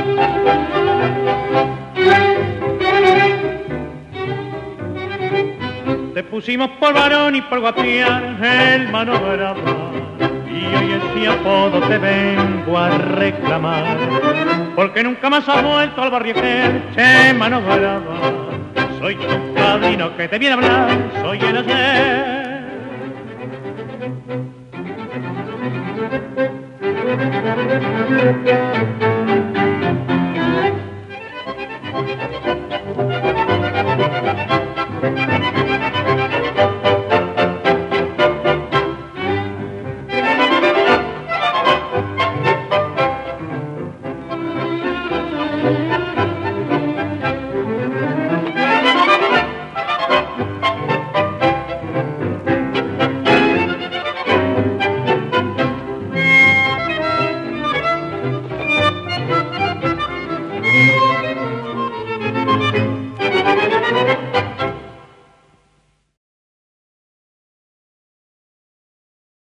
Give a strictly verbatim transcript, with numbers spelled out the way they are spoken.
Te pusimos por varón y por guapián el mano brava, y hoy ese apodo te vengo a reclamar, porque nunca más has vuelto al barrio aquel, che mano brava. Soy tu padrino que te viene a hablar, soy el ayer.